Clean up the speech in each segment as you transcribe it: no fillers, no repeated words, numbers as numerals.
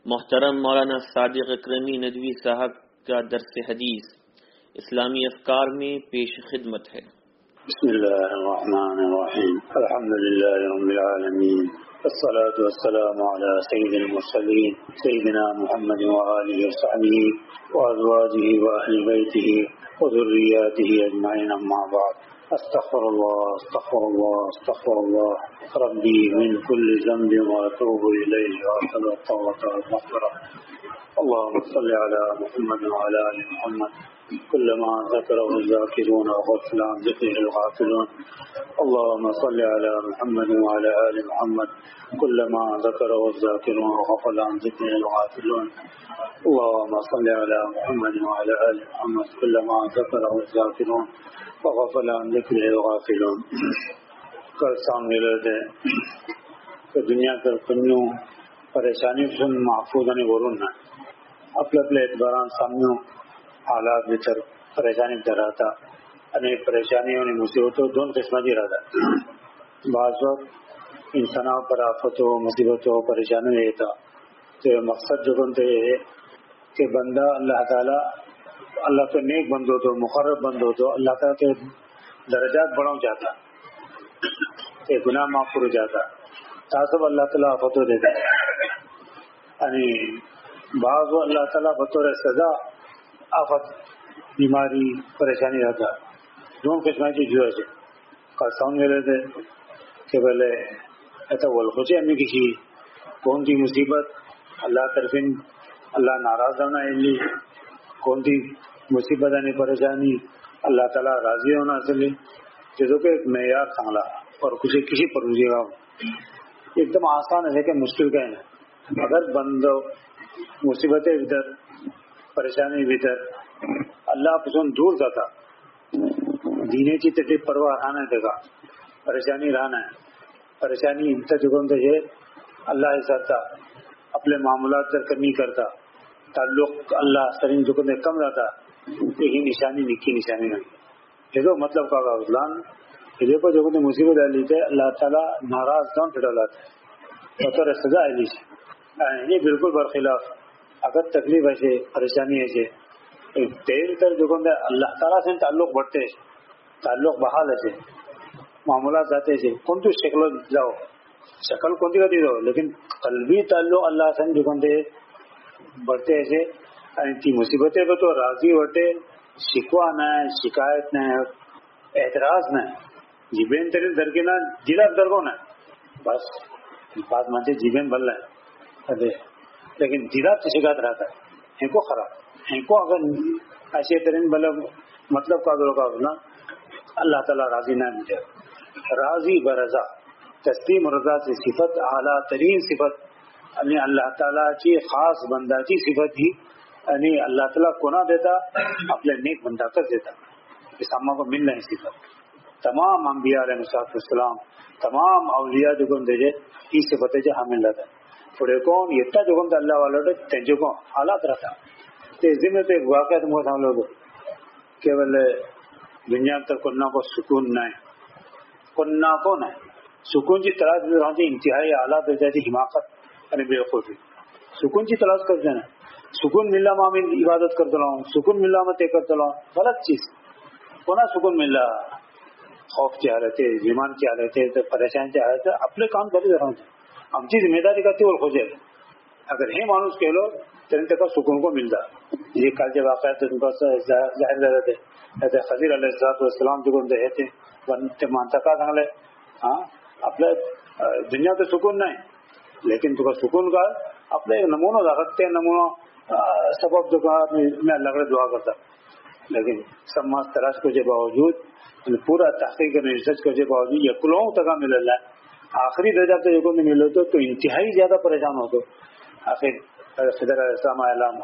محترم مولانا صادق اکرمی ندوی صاحب کا درس حدیث اسلامی افکار میں پیش خدمت ہے۔ بسم اللہ الرحمن الرحیم، الحمد للہ رب العالمین، والصلاة والسلام على سید المرسلین سیدنا محمد وآلہ وصحبہ وازواجہ واہل بیتہ وذریاتہ اجمعین، اما بعد، استغفر اللہ استغفر اللہ استغفر اللہ ربی من کل ذنب واتوب الیہ واسأل التوبة والمغفرة۔ اللهم صل على محمد وعلى آل محمد كلما ذكره الذاكرون وغفل عن ذكره الغافلون۔ اللهم صل على محمد وعلى آل محمد كلما ذكره الذاكرون وغفل عن ذكره الغافلون۔ اللهم صل على محمد وعلى آل محمد كلما ذكره الذاكرون وغفل عن ذكره الغافلون۔ کل سامنے رہتے کہ دنیا کر کنیوں پریشانی سے محفوظ نہیں ورن ہے اپنے اپنے اعتباران سامنے حالات بہتر پریشانی بہتر رہتا انہیں پریشانیوں نے مصیبتوں دونوں قسمت ہی رہتا۔ بعض وقت انسانوں پر آفتوں مصیبتوں پریشانی رہتا تو مقصد جو بنتے یہ ہے کہ بندہ اللہ تعالیٰ اللہ کے نیک بند ہو تو مقرب بند ہو تو اللہ تعالیٰ کے درجات بڑھاؤ جاتا کہ گناہ معاف ہو جاتا تاسب اللہ تعالیٰ آفتوں دیتا یعنی بعض اللہ تعالیٰ بطور سزا آفت بیماری پریشانی رہتا دونوں قسم کی جو ہے کسان میں رہتے کہ پہلے ایسا ولخوشی ہمیں کسی کون سی مصیبت اللہ طرفین اللہ ناراض ہونا ہے کون سی مصیبت یعنی پریشانی اللہ تعالیٰ راضی ہونا چلے چیزوں کے ایک معیار سنبھلا اور کسی پر روزے گا ایک دم آسان ہے کہ مشکل کا ہے اگر بندو مصیبتیں ادھر پریشانی ادھر اللہ پسند دور جاتا دینے کی تکلیف پرواہ رہنا دے گا پریشانی رہنا ہے پریشانی انتہا جگہوں سے اللہ حسابتا اپنے معاملات در کمی کرتا تعلق اللہ سرین جگہوں سے کم رہتا یہی نشانی نکی نشانی نہیں یہ تو مطلب کا غزلان یہ کو جگہوں سے مصیبت علی تھے اللہ تعالیٰ ناراض دان پھر ڈالاتا ہے بطور سزا علی سے یہ بالکل برخلاف اگر تکلیف ایسے پریشانی ایسے دیر تر جگہوں سے اللہ تعالیٰ سے تعلق بڑھتے تعلق بحال ایسے معاملات جاتے ایسے کون تو شکل جاؤ شکل کون سی کرتی رہو لیکن قلبی تعلق اللہ سے جگہوں سے بڑھتے ایسے مصیبتیں پہ تو راضی ہوتے شکوا نہ شکایت نہ اعتراض نہ جیبین ترین در کے نہ جلا درگو نہ بس بات مانتے جیبین بل رہے لیکن جلا تو شکایت رہتا ہے ہیں کو خراب ہیں کو اگر ایسے ترین بل مطلب کا دور کا بولنا اللہ تعالیٰ راضی نہ مجھے راضی برضا تسلیم رضا سے صفت اعلیٰ ترین صفت یعنی اللہ تعالیٰ کی خاص بندہ کی صفت ہی یعنی اللہ تعالیٰ کو نہ دیتا اپنے نیک بندہ کر دیتا اس اماں کو مل رہی صفت تمام انبیاء علیہ السلام تمام اولیاء جو کون دے اس صفت جو ہمیں لگا تھوڑے کون اتنا جو کون اللہ والوں تنجو کو حالات رہتا تو اس دن میں تو ایک واقعہ تم کو ہم لوگ کہ بولے دنیا تک کنہ کو سکون نہ کنہ کو نہ سکون کی تلاش میں رہتی انتہائی اعلیٰ درجہ کی حماقت یعنی بے وقوفی سکون کی تلاش کر دینا سکون ملا ماں میں عبادت کرتا رہا ہوں سکون ملا میں طے کرتا رہا ہوں غلط چیز ہونا سکون ملا خوف کی حالت ہے ایمان کی حالت ہے پریشانی کی حالت ہے اپنے کام کر رہا ہوں ہم چیز ذمہ داری کرتے اور خوش ہے اگر ہے مانوس کہہ لو ترنت کا سکون کو ملتا یہ کل کے واقعات ظاہر رہتے ایسے خضر علیہ السلام جو رہتے مانتا کا سنگلے ہاں اپنے دنیا تو سکون نہیں لیکن تو سکون کا اپنے نمونوں رکھتے ہیں نمونوں سبب جو میں اللہ کا دعا کرتا لیکن سماج تلاش کے باوجود پورا تحقیق کرنے ریسرچ کرنے کے باوجود یہ کلوں تک مل رہا ہے آخری درجہ تو یہ نہیں ملے تو انتہائی زیادہ پریشان ہو تو آخر صدر السلام علیہ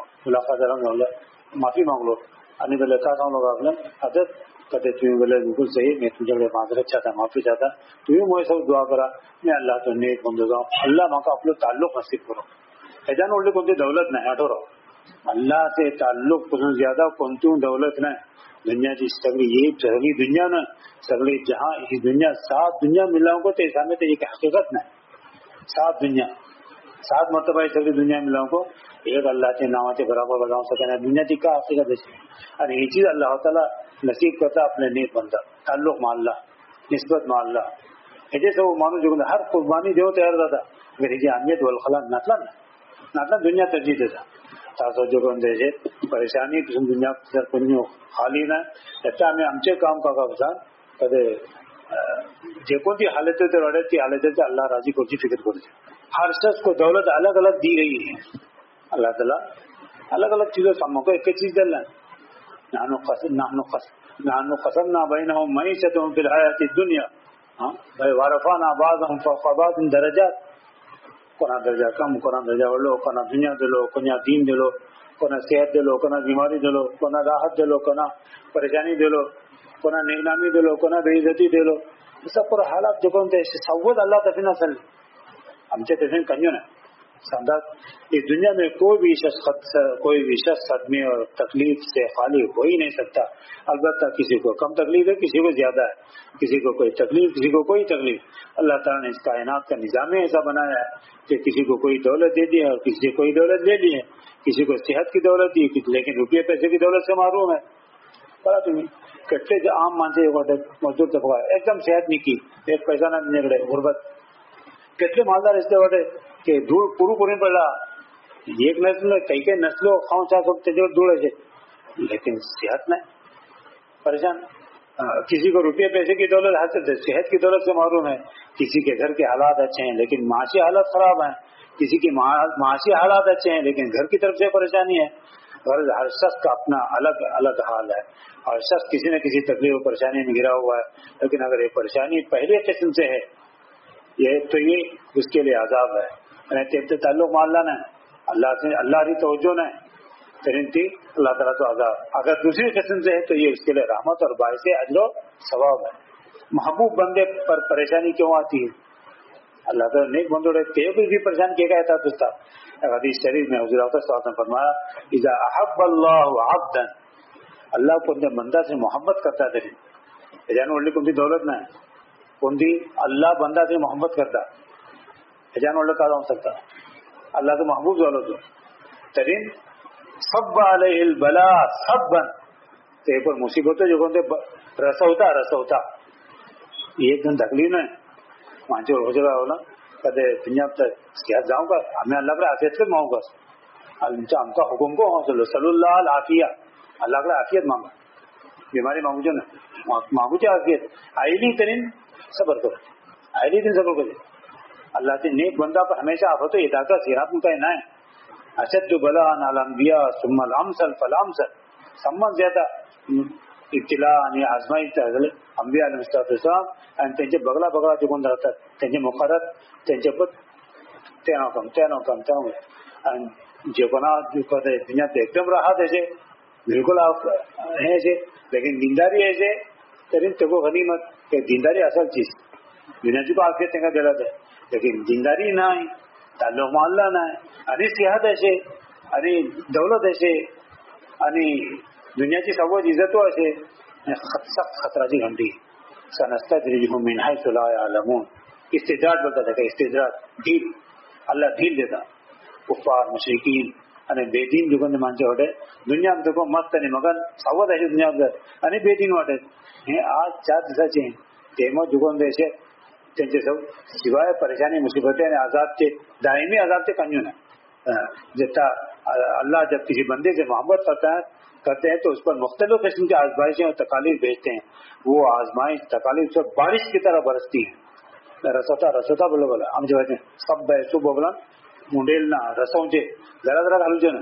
ملاقات معافی مانگ لو انی بولے کہا لوگ آپ نے حضرت کہتے تمہیں بولے بالکل صحیح میں تجھے معذرت چاہتا معافی چاہتا تمہیں مجھے سب دعا کرا میں اللہ تو نیک بندو جاؤں اللہ ماں کا اپنے تعلق نصیب کرو ایجان اولڈے کون سی دولت نہیں ہٹو رہو اللہ سے تعلق پسند زیادہ کون سی دولت نہیں دنیا کی سگڑی یہ سگڑی دنیا نا سگڑی جہاں یہ دنیا سات دنیا ملاؤں کو تو ایسا میں تو یہ حقیقت نہیں سات دنیا 7 مرتبہ سب دنیا ملاؤں کو ایک اللہ کے نامات برابر بتاؤں سکنا دنیا کی کا حقیقت ہے. اور یہ چیز اللہ تعالیٰ نصیب کرتا اپنے نیک بندہ تعلق مع اللہ نسبت مع اللہ. جیسے وہ مانو جو ہر قربانی دو تیار رہتا اگر یہ اہمیت والخلا ناتلا دنیا ترجیح دیتا تاسو جو اندیشے پریشانی دنیا کنیو خالی نہ اچھا ہمیں ہمچے کام کا بسان کدے جو تی حالت تے رڑے تی حالت تے اللہ راضی کو کی فکر کرے. ہر شخص کو دولت الگ الگ دی گئی ہے. اللہ تعالیٰ الگ الگ چیزوں ساموں کو ایک چیز دل نحن قسمنا بینہم معیشتہم فی الحیاۃ الدنیا ورفعنا بعضهم فوق بعض درجات. کونا درجہ کم کونا درجہ ولو کونا دنیا دلو کونا دین دلو کونا صحت دلو کونا بیماری دلو کونا راحت دلو کونا پریشانی دلو کونا نیکنامی دلو کونا بے عزتی دلو. سب پر حالات جو کون تے سعود اللہ تفینا سل ہم سے تفین کنیو نا سمجھا. اس دنیا میں کوئی بھی شخص صدمے اور تکلیف سے خالی ہو ہی نہیں سکتا. البتہ کسی کو کم تکلیف ہے کسی کو زیادہ ہے, کسی کو کوئی تکلیف کسی کو کوئی تکلیف. اللہ تعالیٰ نے اس کائنات کا نظام ایسا بنایا ہے کہ کسی کو کوئی دولت دے دی ہے اور کسی کو کوئی دولت لے لی ہے. کسی کو صحت کی دولت دی لیکن روپیے پیسے کی دولت سے محروم ہے. پڑا تمہیں کتنے جو عام مانتے مزدور طبقہ ایک دم صحت نہیں کی ایک پیسہ نہ نکلے غربت. کتنے مالدار اس طرح کہ دھول پوری پڑا ایک نسل میں کئی نسلوں خاؤں چاہ سکتے جو دھوڑے سے لیکن صحت میں پریشان. کسی کو روپیے پیسے کی دولت حاصل ہے صحت کی دولت سے محروم ہے. کسی کے گھر کے حالات اچھے ہیں لیکن معاشی حالات خراب ہیں. کسی کی معاشی حالات اچھے ہیں لیکن گھر کی طرف سے پریشانی ہے. ہر شخص کا اپنا الگ الگ حال ہے. ہر شخص کسی نہ کسی تکلیف و پریشانی میں گرا ہوا ہے. لیکن اگر یہ پریشانی پہلے قسم سے ہے تو یہ اس کے لیے عذاب ہے. تعلق مع اللہ نہ اللہ سے اللہ کی توجہ نہ ترنتی اللہ تعالیٰ تو عذاب. اگر دوسری قسم سے ہے تو یہ اس کے لیے رحمت اور باعث اجر و ثواب ہے. محبوب بندے پر پریشانی کیوں آتی ہے؟ اللہ تعالیٰ نیک بندوں نے بھی پریشان کیا گیا تھا. حدیث شریف میں حضور صلی اللہ علیہ وسلم فرمایا اذا احب اللہ عبدا اللہ کو اپنے بندہ سے محبت کرتا ہے. جان والے کون سی دولت نہ ہے کون سی اللہ بندہ سے محبت کرتا جان والے کا ہو سکتا اللہ تو محبوب دولت ہو ترین سب علیہ البلاء سب تو ایک اور مصیبت ہے جو کون رسا ہوتا ایک دن تکلیف ہے مانچو ہو جائے گا ہونا کدے دنیا صحت جاؤں گا ہمیں اللہ کا عافیت سے مانگوں گا ہم کا حکم کو صلی اللہ العافیہ اللہ کا عافیت مانگا بیماری مانگو جو نا مانگو چاہے عافیت آئلی ترین صبر کرو آئلی ترین صبر کرو. اللہ سے نیک بندہ پر ہمیشہ آفت و ہدایت سیرات کا نہ ہے. اشد بلا علی الانبیاء ثم الامثل فالامثل سمت زیادہ ابتلا یعنی آزمائش انبیاء علیہ السلام and त्यांचे बगला जो कोण राहतात त्यांचे मुखारात त्यांचे पण त्यानो जे कोणा दुनियात एकदम राहत ऐसे बिल्कुल ऐसे लेकिन दीनदारी ऐसे तरी तेको गनीमत कि दीनदारी असल चीज दुनियाची को आफियत त्यांना दिला जाते लेकिन दीनदारी नाही ताल्लुक मع अल्लाह नाही आणि सिहत ऐसे आणि दौलत ऐसे आणि दुनियाची सवय इज्जत असे सख्त खतराची घंटी सनस्तद्रिजुहुम मिन हैसु ला यअलमून. استدراج بولتا تھا کہ استدراج ڈھیل اللہ ڈھیل دیتا کفار مشرکین અને બેદીન જોગને માનજો હટે દુનિયા માં તો મસ્ત ને મગન સવદ હે દુનિયા અંદર અને બેદીન વાટે હે આ ચાર દિશા છે તેમાં જોગન દે છે त्यांचे सब सिवाय परेशानी मुसीबतें ने आजाद से दायमी आजाद से कंजू ना जैसा अल्लाह जब किसी बंदे से मोहब्बत करते हैं तो उस पर मुख्तलिफ किस्म की आजमाइशें और तकालीफ भेजते हैं. वो आजमाइश तकालीफ सब बारिश की तरह बरसती है. रसोता बोलो बोला हम जो है सब बैसू बोला मुंडेल ना रसों से जरा जरा घालू जो ना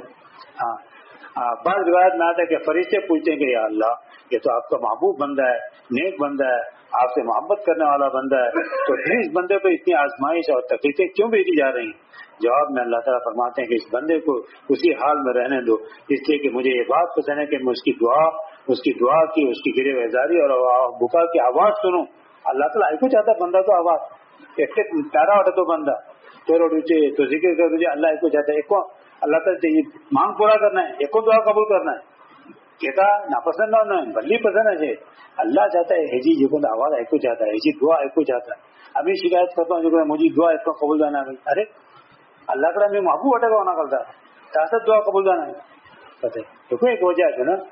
हाँ बाद रिवायत में आता है कि फरिश्ते पूछते हैं कि या अल्लाह ये तो आपका महबूब बंदा है नेक बंदा है आपसे मोहब्बत करने वाला बंदा है तो फिर इस बंदे पर इतनी आजमाइश और तकलीफें क्यों भेजी जा रही हैं. जवाब में अल्लाह ताला फरमाते हैं कि इस बंदे को उसी हाल में रहने दो इसलिए कि मुझे ये बात पसंद है कि मैं उसकी दुआ की उसकी गिरे वजारी और बुका की आवाज सुनूं. अल्लाह ताला ऐकू चाहता बंदा तो आवाज एक प्यारा वाटतो तो बंदा तो रोडूचे तो जिक्र कर तुझे अल्लाह ऐकू चाहता है एको अल्लाह ताला मांग पूरा करना है एको दुआ कबूल करना है कहता नापसंद ना भली पसंद है अल्लाह चाहता है हेजी जो आवाज ऐकू चाहता है हेजी दुआ ऐकू चाहता है. अभी शिकायत करता हूँ मुझे दुआ ऐसा कबूल जाना अरे اللہ کڑے میں محبوب اٹے کا ہونا کرتا تاسد دعا قبول جانا ہے کہتے تو ایک وجہ ہے نا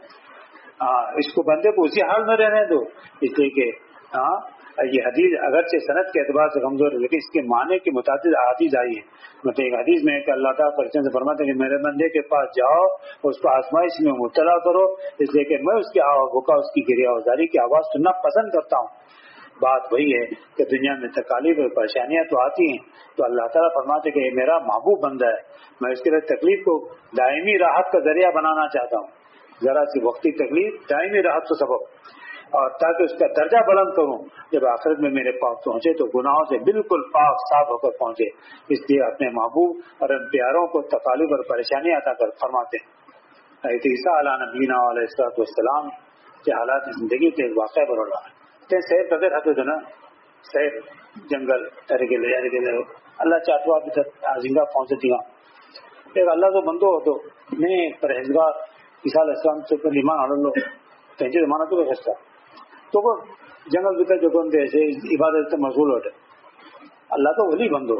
اس کو بندے کو اسی حال میں رہنے دو اس لیے کہ یہ حدیث اگرچہ صنعت کے اعتبار سے کمزور ہے لیکن اس کے معنی کی متعدد احادیث آئی ہے. مطلب ایک حدیث میں کہ اللہ تعالیٰ فرشتوں سے فرماتے ہیں کہ میرے بندے کے پاس جاؤ اس کو آزمائش میں مبتلا کرو اس لیے کہ میں اس کی بکا اس کی گریہ وزاری کی آواز سننا پسند کرتا ہوں. بات وہی ہے کہ دنیا میں تکالیف اور پریشانیاں تو آتی ہیں تو اللہ تعالیٰ فرماتے کہ یہ میرا محبوب بندہ ہے میں اس کے لیے تکلیف کو دائمی راحت کا ذریعہ بنانا چاہتا ہوں. ذرا سی وقتی تکلیف دائمی راحت کا سبب اور تاکہ اس کا درجہ بلند کروں جب آخرت میں میرے پاس پہنچے تو گناہوں سے بالکل پاک صاف ہو کر پہنچے. اس لیے اپنے محبوب اور ان پیاروں کو تکالیف اور پریشانی عطا کر فرماتے ہیں. عیسیٰ علیہ نبینا علیہ السلام کے حالات زندگی کے واقعہ پر ہو رہا ہے سیر بدر حد نا سیر جنگل ارے گلے اللہ چاہتا ادھر آزنگا پہنچے دیا ایک اللہ تو بندو ہو تو میں پرہیزگار عیسیٰ علیہ السلام سے ایمان ہڑ لو تینجے زمانہ تو خستہ تو وہ جنگل بھیتر جو بندے ایسے عبادت سے مشغول ہوتے اللہ تو ولی بندو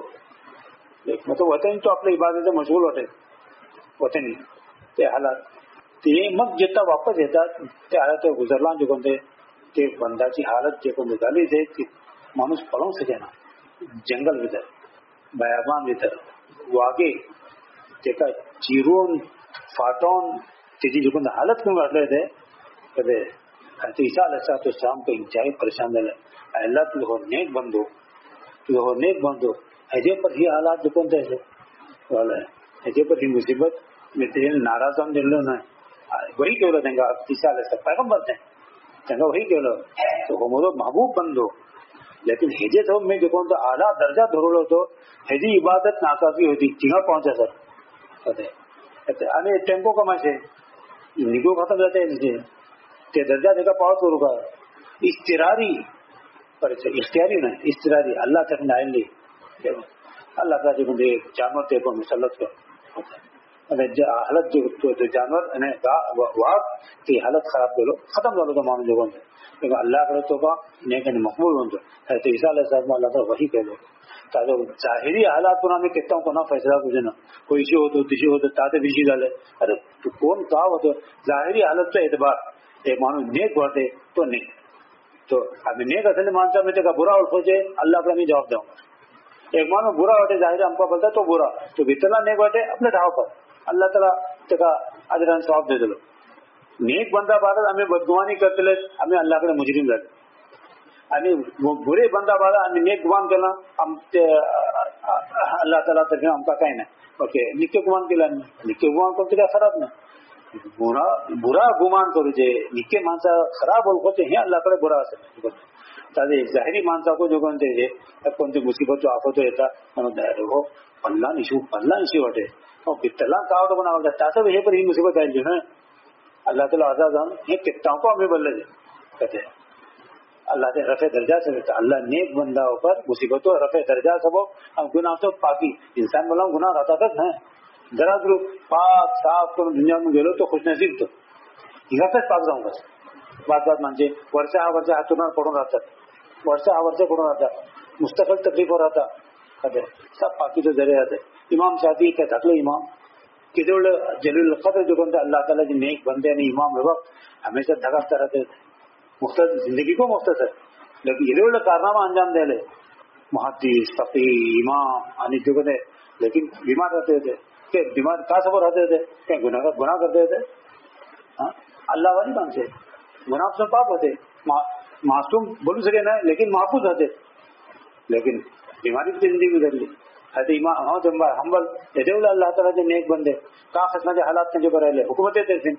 مطلب ہوتے نہیں تو اپنے عبادت سے مشغول ہوتے نہیں تے حالات یہ مت جتنا واپس جاتا تے حالت گزرلان جو بندے کہ بندہ کی حالت جو نکالی تھے کہ مانوس پڑوں سے کہنا جنگل بھیتر بیابان بھیتر واگے دیکھا چیرون فاٹون تیجی جو بندہ حالت کیوں کر رہے تھے کہتے عیسیٰ علیہ السلام کو انتہائی پریشان دل ہے اللہ تو نیک بندو تو نیک بندو ایجے پر ہی حالات جو بندے سے ایجے پر ہی مصیبت میں دل ناراض ہم دل لو وہی کہہ لو دیں گا عیسیٰ علیہ السلام پیغمبر تھے دیں گا وہی کہہ لو تو وہ مجھے محبوب بندو لیکن ہجے تو میں جو تو اعلیٰ درجہ دھر لو تو ہجی عبادت ناکافی ہوتی جگہ پہنچا سر کہتے ٹیمپو کما سے نگو ختم رہتے ہیں کہ درجہ دیکھا پاؤ تو رکا استراری پر اختیاری نہ استراری اللہ تک نہ آئیں گے اللہ کا جو جانور تے کو مسلط کر حالت جو جانور کی حالت خراب کرو ختم کرو تو مانو جو لیکن اللہ کرے تو کا نیک مقبول ہوں تو عیسیٰ علیہ السلام اللہ تعالیٰ وہی کہہ دو تاکہ ظاہری حالات کو میں کہتا ہوں کو نہ فیصلہ کچھ نہ کوئی ایشو ہو تو تیشی ہو تو تاتے بیشی ڈالے ارے تو کون کہا ہو تو ظاہری حالت کا اعتبار ایک مانو نیک بڑھتے تو نہیں تو ابھی نیک اصل مانتا میں کا برا اور سوچے اللہ کا نہیں جواب دوں گا ایک مانو برا بٹے ظاہر ہم کو بولتا تو برا تو اتنا نیک بٹے اپنے ڈھاؤ پر اللہ تعالیٰ کا اجران ثواب دے دو نیک بندہ بادل ہمیں بدگمانی کرتے لے ہمیں اللہ کے مجرم رہتے ہمیں برے بندہ بادل ہمیں نیک گمان کرنا ہم اللہ تعالیٰ تک ہم کا کہنا اوکے نکے گمان کے لیے نکے گمان کرتے کیا خراب نہ برا گمان کرو جے نکے مانسا خراب ہوتے ہیں اللہ کرے برا اثر ظاہری مانسا کو جو کہتے ہیں کون سی مصیبت جو آفت ہوتا وہ اللہ نشو ہٹے اور بتلا کا تو بنا ہوتا تاسے یہ پر ہی مصیبت آئی جو ہے اللہ تعالیٰ آزاد ہم یہ کتاؤں کو ہمیں بدلے دے کہتے ہیں اللہ سے رفع درجہ سے رہتا اللہ نیک بندہ پر مصیبتوں رفع درجہ سب ہم گناہ تو پاکی انسان بولا گناہ رہتا تک ہے ذرا ضرور پاک صاف کرو دنیا میں گلو تو خوش نصیب تو یہ پاک جاؤں بس بات مانچے ورثہ ہاتھ پڑھو رہتا ورثہ پڑھو رہتا مستقل تکلیف ہو رہا تھا سب پاکی تو ذریعے رہتے امام شادی کہتا تھا امام کدھر جلیل القدر جو بندے اللہ تعالیٰ کی نیک بندے نہیں امام وقت ہمیشہ دھگاتے رہتے مختصر زندگی کو مختصر لیکن یہ کارنامہ انجام دے لے محدث فقیہ امام آنی جو بندے لیکن بیمار رہتے تھے کہ بیمار کا سبر رہتے تھے کہ گناہ کرتے تھے اللہ والی کام سے گناہ سے پاک ہوتے معصوم بول سکے نہ لیکن محفوظ ہوتے لیکن بیماری کی زندگی گزر لی حمل اللہ تعالیٰ کے نیک بندے کا خسنا کے حالات جو کرے لے حکومتیں تیسے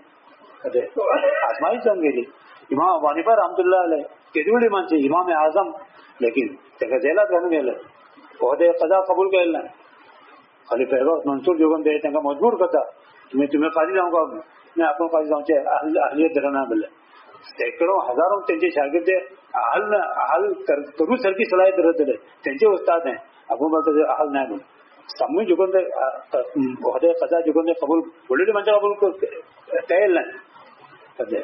آزمائی سن گئی امام ابو حنیفہ رحمۃ اللہ علیہ کیجوڑی مان سے امام اعظم لیکن جیلات رہنے گئے عہدے قضا قبول کر لیں خلیفہ منصور جو بندے تنگا مجبور کرتا تمہیں قاضی جاؤں گا میں آپ کو قاضی جاؤں چاہے اہلیت درنا بلے سینکڑوں ہزاروں تنجے شاگرد حل کرو سر کی صلاحیت رہتے رہے تنجے استاد ہیں ابو بولتے حل نہ بول سمجھ جو بندے عہدے قضا جو بندے قبول بولے منچا قبول کو تیل نہیں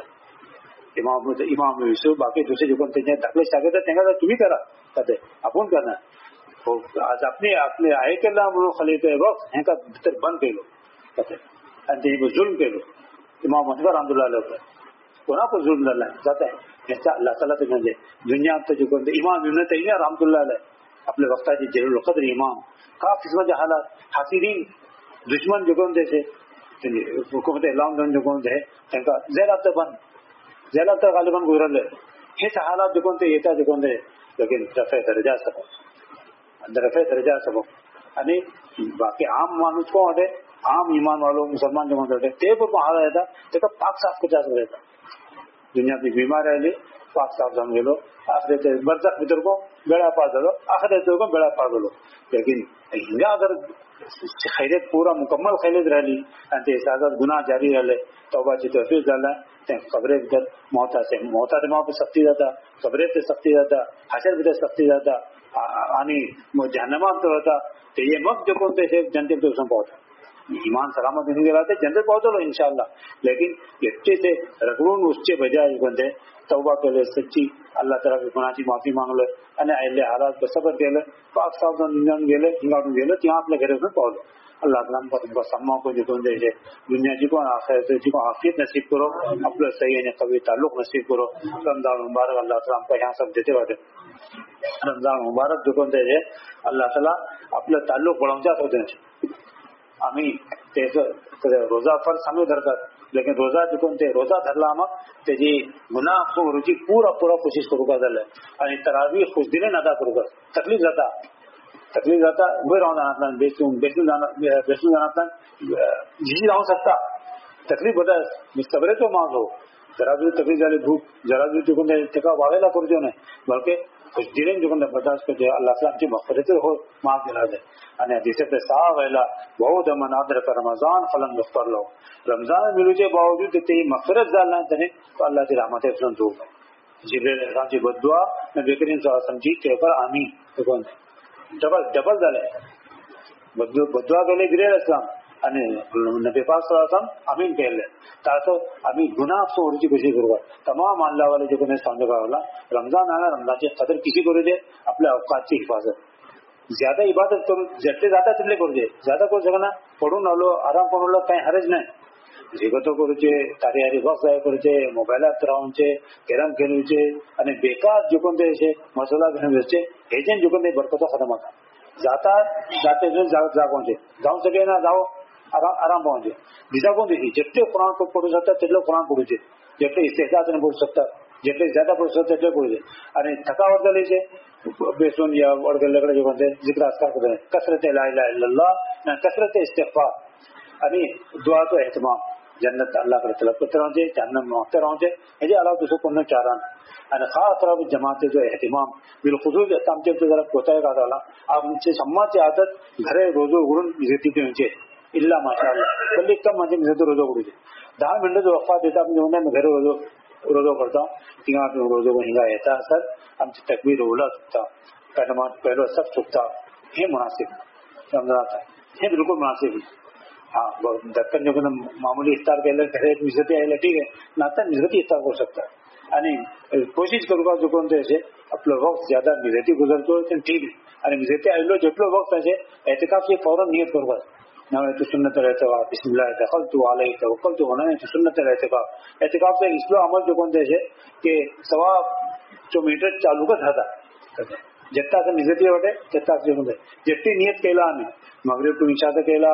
امام یوسف باقی دوسرے جو بندے داخلے شاگرد تنگا تمہیں کرا کہتے اپن کرنا آج اپنے آئے کہ اللہ منو خلیفہ وقت ہیں کا بہتر بند کے لو انتے وہ ظلم کے لو امام محمد رحمۃ اللہ علیہ کونا کو ظلم اللہ جاتا ہے ایسا اللہ تعالیٰ تو گنجے دنیا تو جو امام ابن تیمیہ رحمۃ اللہ علیہ اپنے وقت جی جلیل القدر امام کا قسم کے حالات حاصرین دشمن جو گندے سے حکومت اسلام جو گند ہے ان کا زیلات غالباً گزر لے یہ حالات جو گندے یہ جو گندے لیکن رفع درجہ سبب رفع درجہ سبب یعنی باقی عام مانوس کو ہوتے عام ایمان والوں مسلمان جو ہوتے تے پر حال رہتا تو پاک صاف کو جا رہتا دنیا کی بیمار رہے پاک صاف سمجھ لو آخرت برزخ بھیتر کو بیڑا پا دو آخرت کو بیڑا پا دو لیکن اگر خیریت پورا مکمل خیریت رہ لی انتے احساسات گناہ جاری رہ لے توبہ کی توفیق ڈالا قبریں ادھر موتا سے ماں پہ سختی رہتا قبریں پہ سختی رہتا حشر پہ سختی رہتا آنی جہنما تو رہتا تو یہ وقت جو کون سے جنت تو اس میں پہنچا ایمان سلامت نہیں کراتے جنت پہنچو لو انشاءاللہ لیکن اچھے سے رگڑون اس سے بجائے بندے توبہ کے لئے سچی اللہ تعالیٰ کی گناہ کی معافی مانگ لے اہل حالات پر صبر کے لئے پاک صاحب گیلے ہنگاٹوں گیلے یہاں اپنے گھر میں پہنچو اللہ تعالیٰ پر سما کو جو دے دنیا جی کو آخرت جی کو عافیت نصیب کرو اپنے صحیح ہے کبھی تعلق نصیب کرو رمضان مبارک اللہ تعالیٰ کو یہاں سب دیتے ہوتے رمضان مبارک جو دے اللہ تعالیٰ اپنے تعلق بڑھا تو دیں آمین روزہ فرض ہمیں درکار لیکن روزہ جو روزہ دھرلا ہم جی گناہ کو روچی پورا کوشش کرو گا دل ہے تراویح خوش دلیں ادا کرو گا تکلیف جاتا وہ رہا بیسن جانا جی رہو سکتا تکلیف ہوتا ہے صبرے تو مانگ ہو ذرا بھی تکلیف جالی بھوک ذرا بھی جو واغیلا کر جو نہیں بلکہ کچھ دلیں جو برداشت کر دیا اللہ تعالیٰ کی مغفرت ہو معاف دلا دے حدیث پہ صاحب ویلا بہت من ادرک رمضان فلن یغفر له رمضان ملو کے باوجود تے مغفرت ڈالنا چاہے تو اللہ کی رحمت ہے فلن دو جبریل السلام کی بدعا نبی کریم صلی اللہ علیہ وسلم جی کے اوپر آمین ڈبل ڈالے بدعا کے لیے جبریل السلام نبی پاک صلی اللہ علیہ وسلم امین کہہ لے تاکہ ابھی گناہ سے اڑی خوشی کروا تمام اللہ والے جو سمجھے گا رمضان آنا رمضان کی قدر کسی کو دے اپنے اوقات کی حفاظت زیادہ عبادت کرو جتنے زیادہ چلے کرو زیادہ کو جگنا پڑھو نہ لو آرام کرو لو کہیں حرج نہیں جگتوں کرو تاری ہاری وقت ضائع کرو موبائل رہو کیرم کھیلو بیکار جو مسئلہ ایجنٹ جو برکت ختم ہوتا جاتا جاتے جا پہنچے جاؤ سکے نہ جاؤ آرام پہنچے بیجا کون دیکھی جتنے قرآن کو پڑھ سکتا ہے قرآن پڑھو جتنے استحجاج نہیں پڑھ سکتا جتنے زیادہ پڑھ سکتا ہے پڑھو تھکاوٹ دے لیجیے بیسون یا اڑ کے لگڑے جو بنتے ذکر اذکار کو دیں کثرت لا الہ الا اللہ نہ کثرت استغفار دعا تو اہتمام جنت اللہ کے طلب کرتے رہو جہنم میں ہوتے رہو یہ علاوہ دوسروں کو چاران خاص طرح جماعت جو اہتمام بالخصوص تم جب ذرا کوتا ہے کہا آپ ان سے سما کی عادت گھر روزو گڑن زیتی کے نیچے اللہ ماشاء اللہ بلکہ کم مجھے مجھے روزو گڑو 10 منٹ جو وقفہ دیتا میں گھر روزو کرتا ہوں تین روزوں کو ہنگا رہتا سر ہم سے تکبیر اولا سکتا پہلو سب سکتا ہے مناسب رمضان تھا یہ بالکل مناسب ہے ہاں دکن جو معمولی افطار کے گھر مزتی آئے ٹھیک ہے نہ مزتی افطار کر سکتا ہے کوشش کروں گا جو کون سے اپنا وقت زیادہ مزتی گزرتے ٹھیک ہے مزتی آئے جتنا وقت ہے احتکاب سے فوراً نیت کروں گا نہ تو سنت رہتے گا بسم اللہ دخلت علیہ توکلت ہونا نہیں تو سنت رہتے گا احتکاب سے اسلو عمل جو کون سے کہ 1.25 میٹر چالو کا دھاتا جتنا سے مزتی بٹے جتنا سے جتنی نیت کہلا ہمیں مغرب ٹو عشاء سے کہلا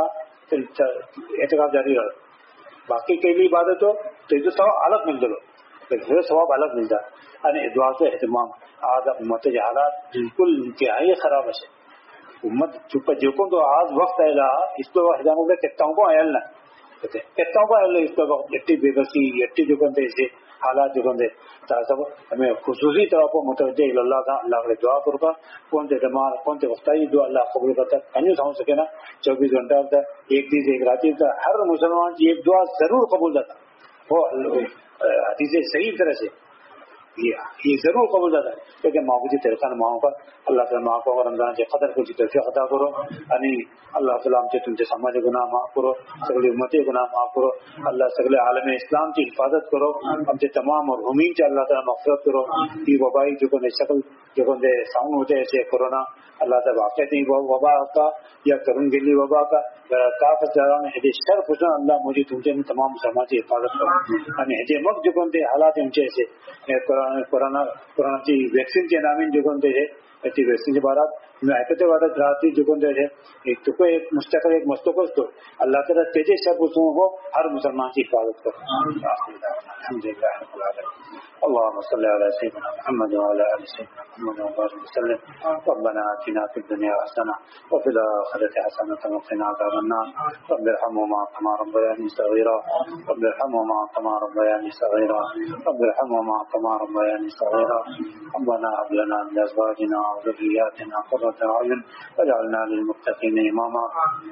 احتکاب جاری رہا باقی کے لیے عبادت ہو تو یہ ثواب الگ مل جلو لیکن ثواب الگ ملتا دعا سے اہتمام آج امت حالات بالکل انتہائی خراب ہے امت چپ جو کو تو آج وقت آئے اس پہ ہزام ہو گئے کتاؤں کو آئل نہ کتاؤں کو آئل اس پہ وقت اٹھی بے بسی اٹھی جو کہتے ایسے حالات جو کہتے سب ہمیں خصوصی طور پر متوجہ اللہ کا اللہ کے دعا کرو گا کون سے دماغ کون سے وقت آئی دعا اللہ قبول کرتا کنیو سمجھ سکے نا 24 گھنٹہ ہوتا ایک دن ایک راتی ہوتا ہر مسلمان کی ایک دعا ضرور قبول جاتا وہ حدیث صحیح طرح سے یہ ضرور قبول دادا کہ معبودی طریقہ معاوں کا اللہ تعالی معاف کرو رمضان کے قدر کو جی توفیق عطا کرو یعنی اللہ تعالی ہم سے تم سے سماج گناہ معاف کرو سگلی امتی گناہ معاف کرو اللہ سگلے عالم اسلام کی حفاظت کرو ہم سے تمام مرحومین سے اللہ تعالی مغفرت کرو یہ وبائی جو کو شکل جو کو ساؤنڈ ہوتے ایسے کورونا اللہ تعالی واقع نہیں وبا کا یا کرن گلی وبا کا کافت زیادہ شر پوچھنا اللہ مجھے تم سے تمام مسلمان کی حفاظت کرو یعنی ہجے مک جو کو حالات اونچے ایسے کورونا کی ویکسین کے نامین جو کو ویکسین کے بعد میں حقیقت وعدت رہتی جو کو ایک تو ایک مستقل ایک مستقل تو اللہ تعالیٰ تیجے سب پوچھوں کو ہر مسلمان کی حفاظت کرو الحمد للہ رب العالمین اللهم صل على سيدنا محمد وعلى ال سيدنا محمد وبارك وسلم ربنا آتنا في الدنيا حسنة وفي الآخرة حسنة وقنا عذاب النار رب ارحمهما كما ربياني صغيرا رب ارحمهما كما ربياني صغيرا رب ارحمهما كما ربياني صغيرا ربنا هب لنا من أزواجنا وذرياتنا قرة أعين واجعلنا للمتقين إماما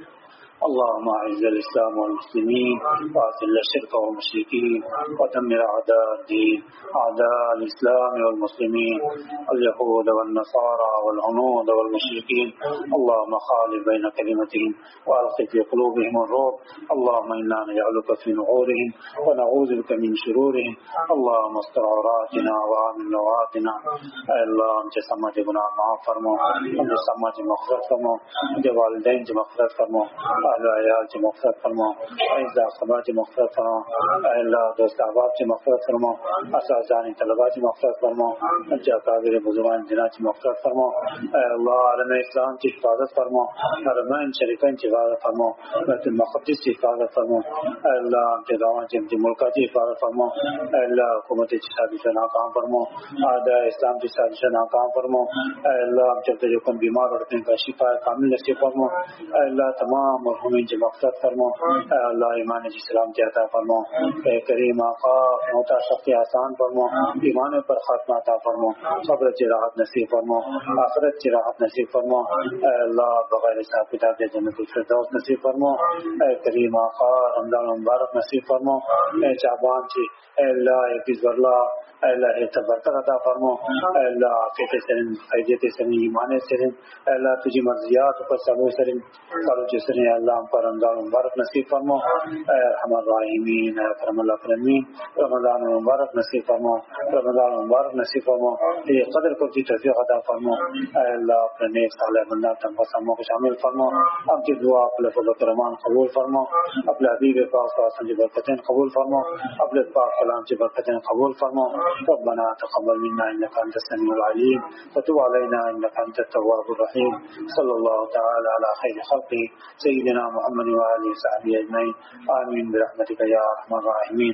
اللهم اعز الاسلام والمسلمين واذل الشرك والمشركين ودمر اعداء الدين اعداء الاسلام والمسلمين اليهود والنصارى والهنود والمشركين اللهم خالف بين كلمتهم والق في قلوبهم الرعب اللهم انا نجعلك في نحورهم ونعوذ بك من شرورهم اللهم استر عوراتنا وامن رواتنا اے اللہ ہم سے سمجھ گناہ معاف فرما ہم سے سمجھ مغفرت فرما ہم والدین سے مغفرت فرما اہل عیال سے مغفرت فرما اعزا خبا سے مغفرت فرما اے اللہ دوست احباب سے مغفرت فرما اساتذہ طلباء سے مغفرت فرما اکابر بزرگان جناح سے مغفرت فرما اے اللہ عالم اسلام کی حفاظت فرما حرمین شریفین کی حفاظت فرما بیت المقدس کی حفاظت فرما اے اللہ ہم سے گاؤں سے ملکہ کی حفاظت فرما اے اللہ حکومت کی سازش ناکام فرما اعداء اسلام کی سازش ناکام فرما اے اللہ ہم چلتے جو کم بیمار ہوتے ہیں کا شفا کامل نصیب فرما اے اللہ تمام مرحومین سے مغفرت فرما اے اللہ ایمان کی سلامتی عطا فرما اے کریم آقا موتا سخت آسان فرما ایمان پر خاتمہ عطا فرما صبر کی راحت نصیب فرما آخرت کی راحت نصیب فرما اے اللہ بغیر حساب کتاب کے جنت الفردوس نصیب فرما اے کریم آقا رمضان مبارک نصیب فرما اے شعبان کی اے اللہ حفظ اللہ اے اللہ احتب برکت عطا فرما اے اللہ عافیت سرن فیضیت سرن ایمان سرن اے اللہ تجھی مرضیات پر سبو سرن سالو سرن اے اللہ ہم پر رمضان مبارک نصیب فرما اے ارحم الراحمین اے اکرم الاکرمین رمضان مبارک نصیب فرما رمضان مبارک نصیب فرما یہ قدر کو جی توفیق عطا فرما اے اللہ اپنے نیک صالح بندہ تم قسموں کو شامل فرما ہم کی دعا اپنے فضل و کرمان قبول فرما اپنے حبیب پاک صلی اللہ علیہ وسلم کی برکتیں قبول فرما اپنے پاک کلام کی برکتیں قبول فرما ربنا تقبل منا انك انت السميع العليم وتب علينا انك انت التواب الرحيم صلى الله تعالى على خير خلقه سيدنا محمد وآله وصحبه اجمعين آمين برحمتك يا ارحم الراحمين